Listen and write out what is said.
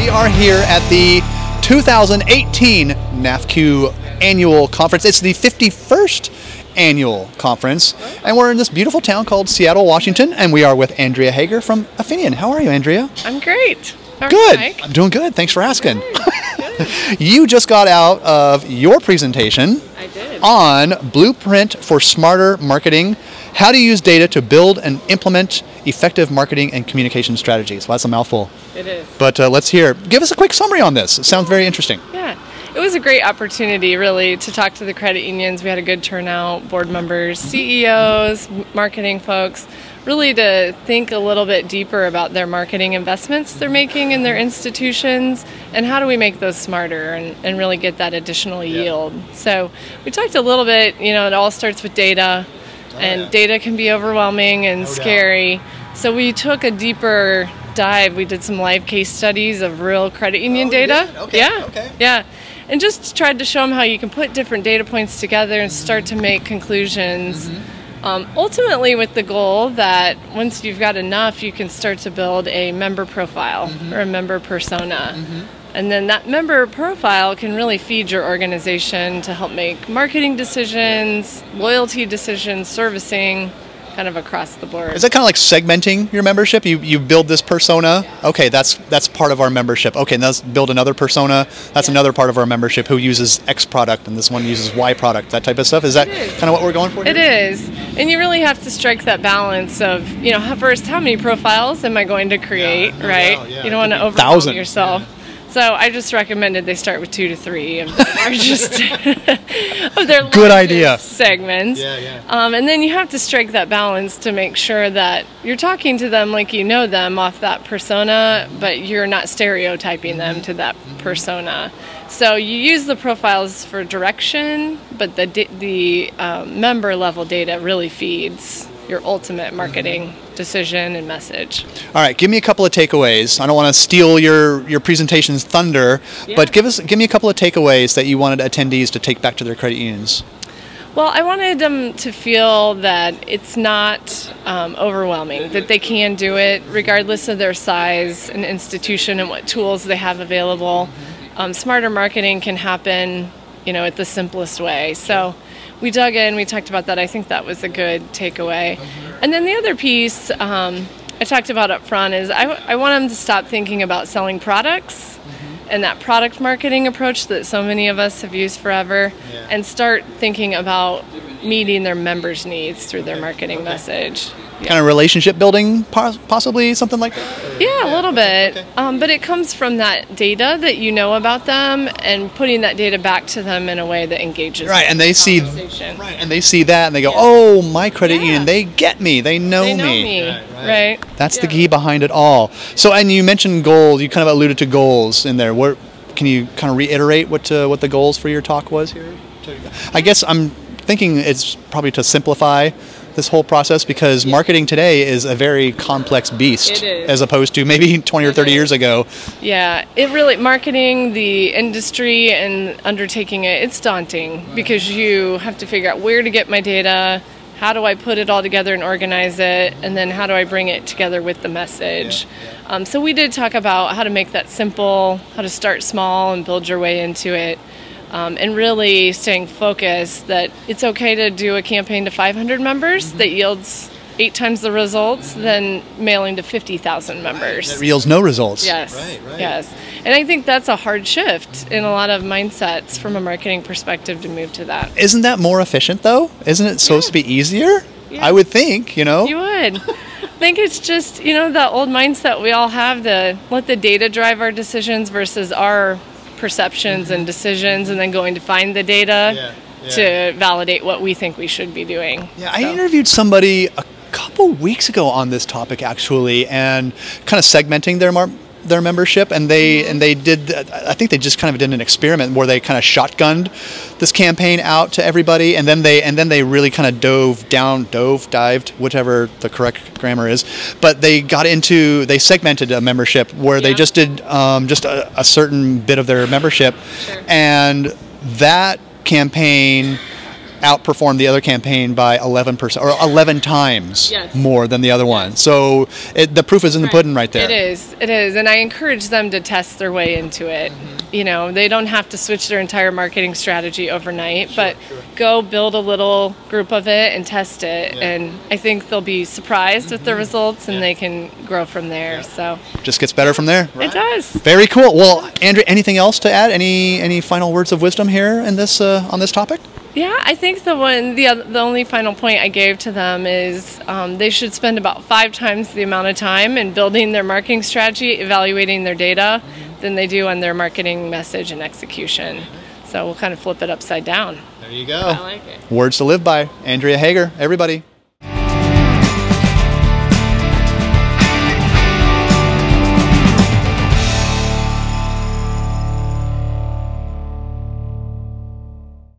are here at the 2018 NAFCU annual conference. It's the 51st annual conference, and we're in this beautiful town called Seattle, Washington, and we are with Andrea Hager from Affineon. How are you, Andrea? I'm great. How are Good. you, Mike? I'm doing good. Thanks for asking. Good. You just got out of your presentation I did. on Blueprint for Smarter Marketing, how to use data to build and implement effective marketing and communication strategies. Well, that's a mouthful. It is. But let's hear. Give us a quick summary on this. It sounds very interesting. Yeah. It was a great opportunity, really, to talk to the credit unions. We had a good turnout, board members, CEOs, marketing folks, really to think a little bit deeper about their marketing investments they're making in their institutions and how do we make those smarter and really get that additional yield. So we talked a little bit, it all starts with data, and data can be overwhelming and scary. So we took a deeper dive. We did some live case studies of real credit union data. Okay. Yeah. Okay. Yeah. And just tried to show them how you can put different data points together and start to make conclusions. Ultimately with the goal that once you've got enough, you can start to build a member profile or a member persona. And then that member profile can really feed your organization to help make marketing decisions, loyalty decisions, servicing, kind of across the board. Is that kind of like segmenting your membership? You build this persona. Okay, that's part of our membership. Okay, and let's build another persona. That's another part of our membership who uses X product, and this one uses Y product. That type of stuff. Is that kind of what we're going for here? It is. And you really have to strike that balance of, first, how many profiles am I going to create, right? Wow, yeah. You don't want to overwhelm Thousands. yourself. So I just recommended they start with 2 to 3 of their largest of their Good largest idea. segments. And then you have to strike that balance to make sure that you're talking to them like you know them off that persona, but you're not stereotyping them to that persona. So you use the profiles for direction, but the member level data really feeds your ultimate marketing decision and message. All right, give me a couple of takeaways. I don't want to steal your presentation's thunder, but give me a couple of takeaways that you wanted attendees to take back to their credit unions. Well, I wanted them to feel that it's not overwhelming, that they can do it regardless of their size and institution and what tools they have available. Smarter marketing can happen, at the simplest way. So we dug in, we talked about that. I think that was a good takeaway. And then the other piece I talked about up front is I want them to stop thinking about selling products and that product marketing approach that so many of us have used forever and start thinking about meeting their members' needs through their marketing message. Kind of relationship building, possibly, something like that? Yeah, a little bit. But it comes from that data that you know about them and putting that data back to them in a way that engages Right, and they see conversation. and they see that and they go, "Oh, my credit union, they get me. They know me." Right. That's the key behind it all. So, and you mentioned goals. You kind of alluded to goals in there. Can you kind of reiterate what the goals for your talk was here? I guess I'm thinking it's probably to simplify this whole process because marketing today is a very complex beast It is. as opposed to maybe 20 or 30 years ago. Yeah, marketing the industry and undertaking it's daunting because you have to figure out where to get my data, how do I put it all together and organize it, and then how do I bring it together with the message. So we did talk about how to make that simple, how to start small and build your way into it. And really staying focused that it's okay to do a campaign to 500 members that yields 8 times the results than mailing to 50,000 members. That yields no results. Yes, yes. And I think that's a hard shift in a lot of mindsets from a marketing perspective to move to that. Isn't that more efficient though? Isn't it supposed to be easier? Yeah. I would think, You would. I think it's just, that old mindset we all have to let the data drive our decisions versus our perceptions and decisions, and then going to find the data to validate what we think we should be doing. Yeah, I interviewed somebody a couple weeks ago on this topic actually, and kind of segmenting their membership, and they did. I think they just kind of did an experiment where they kind of shotgunned this campaign out to everybody, and then they really kind of dived, whatever the correct grammar is. But they segmented a membership where they just did just a certain bit of their membership, and that campaign outperformed the other campaign by 11% or 11 times Yes. more than the other one. So the proof is in the pudding right there. It is, and I encourage them to test their way into it. You know, they don't have to switch their entire marketing strategy overnight, but go build a little group of it and test it, and I think they'll be surprised with the results, and they can grow from there. So Just gets better from there. it does. Very cool. Well, Andrea, anything else to add? Any final words of wisdom here in this on this topic? Yeah, I think the only final point I gave to them is they should spend about 5 times the amount of time in building their marketing strategy, evaluating their data, than they do on their marketing message and execution. So we'll kind of flip it upside down. There you go. I like it. Words to live by. Andrea Hager, everybody.